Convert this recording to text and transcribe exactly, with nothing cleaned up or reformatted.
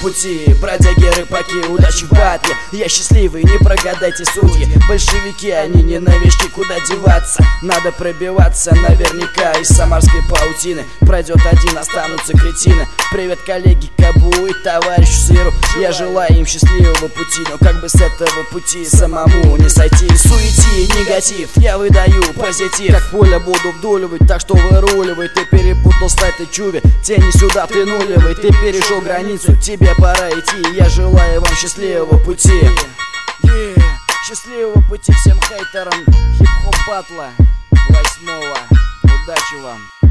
пути. Бродяги, рыбаки, удачи в батле. Я счастливый, не прогадайте судьи. Большевики, они не новички, куда деваться? Надо пробиваться наверняка. Из самарской паутины пройдет один, останутся кретины. Привет, коллеги Кабу и товарищу Сыру. Я желаю им счастливого пути, но как бы с этого пути самому не сойти. Суети, негатив, я выдаю позитив. Как поле буду вдуливать, так что выруливай. Ты перепутал стать и чуви, тени сюда ты нулевый. Ты перешел границу, тебе пора идти. Я желаю вам счастливого пути. Yeah. Счастливого пути всем хейтерам хип-хоп батла восьмого. Удачи вам!